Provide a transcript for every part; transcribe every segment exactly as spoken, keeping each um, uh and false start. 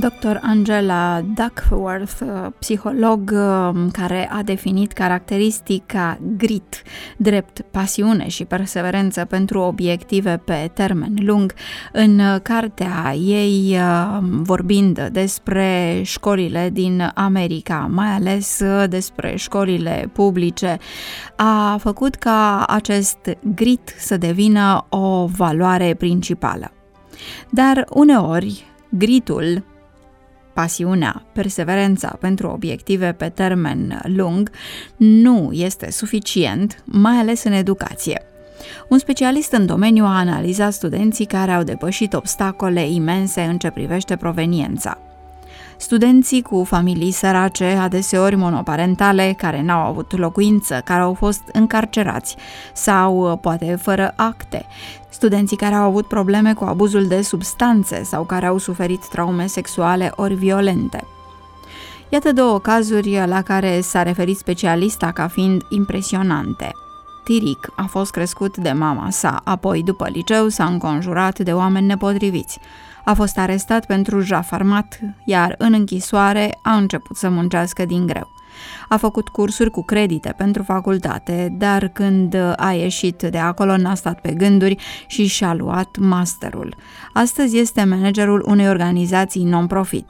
doctor Angela Duckworth, psiholog care a definit caracteristica grit, drept pasiune și perseverență pentru obiective pe termen lung, în cartea ei vorbind despre școlile din America, mai ales despre școlile publice, a făcut ca acest grit să devină o valoare principală. Dar uneori, gritul, pasiunea, perseverența pentru obiective pe termen lung nu este suficient, mai ales în educație. Un specialist în domeniu a analizat studenții care au depășit obstacole imense în ce privește proveniența. Studenții cu familii sărace, adeseori monoparentale, care n-au avut locuință, care au fost încarcerați sau poate fără acte, studenții care au avut probleme cu abuzul de substanțe sau care au suferit traume sexuale ori violente. Iată două cazuri la care s-a referit specialista ca fiind impresionante. Tiric a fost crescut de mama sa, apoi după liceu s-a înconjurat de oameni nepotriviți. A fost arestat pentru jaf armat, iar în închisoare a început să muncească din greu. A făcut cursuri cu credite pentru facultate, dar când a ieșit de acolo n-a stat pe gânduri și și-a luat masterul. Astăzi este managerul unei organizații non-profit.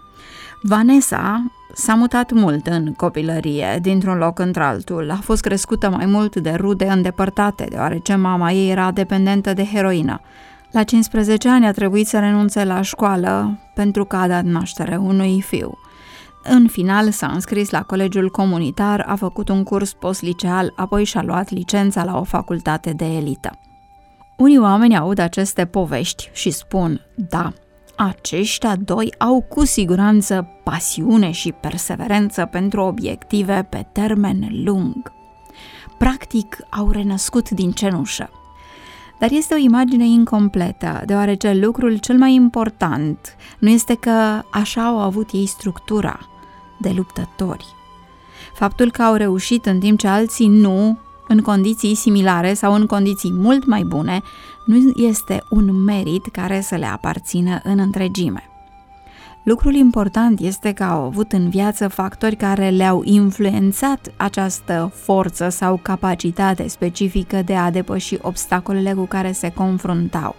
Vanessa s-a mutat mult în copilărie, dintr-un loc într-altul. A fost crescută mai mult de rude îndepărtate, deoarece mama ei era dependentă de heroină. La cincisprezece ani a trebuit să renunțe la școală pentru că a dat naștere unui fiu. În final s-a înscris la colegiul comunitar, a făcut un curs postliceal, apoi și-a luat licența la o facultate de elită. Unii oameni aud aceste povești și spun, da, aceștia doi au cu siguranță pasiune și perseverență pentru obiective pe termen lung. Practic au renăscut din cenușă. Dar este o imagine incompletă, deoarece lucrul cel mai important nu este că așa au avut ei structura de luptători. Faptul că au reușit în timp ce alții nu, în condiții similare sau în condiții mult mai bune, nu este un merit care să le aparțină în întregime. Lucrul important este că au avut în viață factori care le-au influențat această forță sau capacitate specifică de a depăși obstacolele cu care se confruntau.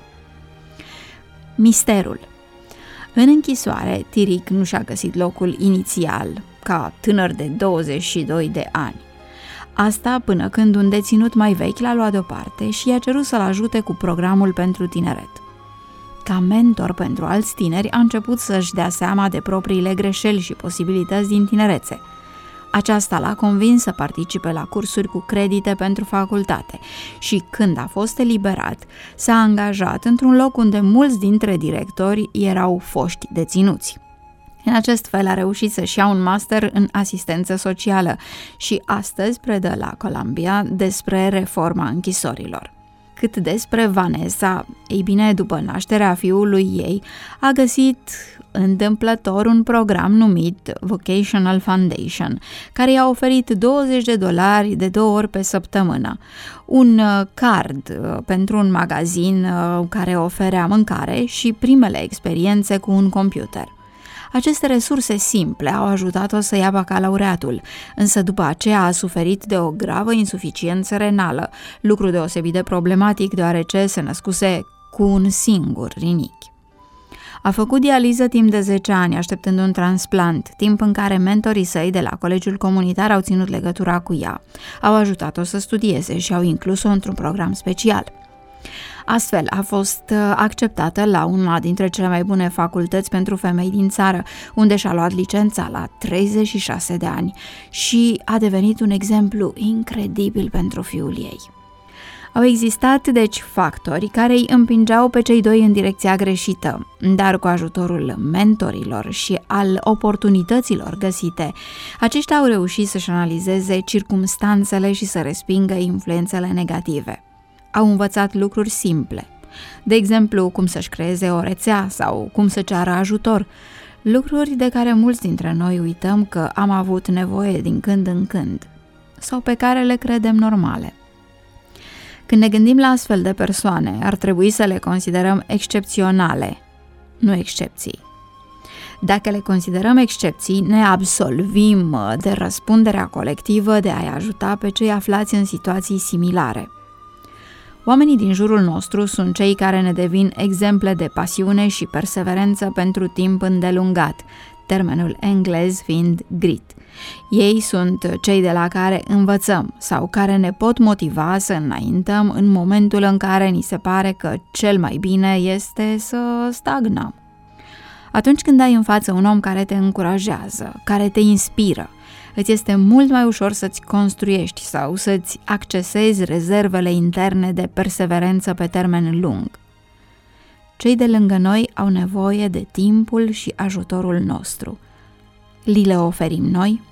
Misterul. În închisoare, Tiric nu și-a găsit locul inițial, ca tânăr de douăzeci și doi de ani. Asta până când un deținut mai vechi l-a luat deoparte și i-a cerut să-l ajute cu programul pentru tineret. Ca mentor pentru alți tineri, a început să-și dea seama de propriile greșeli și posibilități din tinerețe. Aceasta l-a convins să participe la cursuri cu credite pentru facultate și, când a fost eliberat, s-a angajat într-un loc unde mulți dintre directori erau foști deținuți. În acest fel a reușit să-și ia un master în asistență socială și astăzi predă la Columbia despre reforma închisorilor. Cât despre Vanessa, ei bine, după nașterea fiului ei, a găsit întâmplător un program numit Vocational Foundation, care i-a oferit douăzeci de dolari de două ori pe săptămână, un card pentru un magazin care oferea mâncare și primele experiențe cu un computer. Aceste resurse simple au ajutat-o să ia bacalaureatul, însă după aceea a suferit de o gravă insuficiență renală, lucru deosebit de problematic deoarece se născuse cu un singur rinichi. A făcut dializă timp de zece ani, așteptând un transplant, timp în care mentorii săi de la colegiul comunitar au ținut legătura cu ea, au ajutat-o să studieze și au inclus-o într-un program special. Astfel, a fost acceptată la una dintre cele mai bune facultăți pentru femei din țară, unde și-a luat licența la treizeci și șase de ani și a devenit un exemplu incredibil pentru fiul ei. Au existat, deci, factori care îi împingeau pe cei doi în direcția greșită, dar cu ajutorul mentorilor și al oportunităților găsite, aceștia au reușit să-și analizeze circumstanțele și să respingă influențele negative. Au învățat lucruri simple, de exemplu cum să-și creeze o rețea sau cum să ceară ajutor, lucruri de care mulți dintre noi uităm că am avut nevoie din când în când sau pe care le credem normale. Când ne gândim la astfel de persoane, ar trebui să le considerăm excepționale, nu excepții. Dacă le considerăm excepții, ne absolvim de răspunderea colectivă de a-i ajuta pe cei aflați în situații similare. Oamenii din jurul nostru sunt cei care ne devin exemple de pasiune și perseverență pentru timp îndelungat, termenul englez fiind grit. Ei sunt cei de la care învățăm sau care ne pot motiva să înaintăm în momentul în care ni se pare că cel mai bine este să stagnăm. Atunci când ai în față un om care te încurajează, care te inspiră, îți este mult mai ușor să-ți construiești sau să-ți accesezi rezervele interne de perseverență pe termen lung. Cei de lângă noi au nevoie de timpul și ajutorul nostru. Li le oferim noi?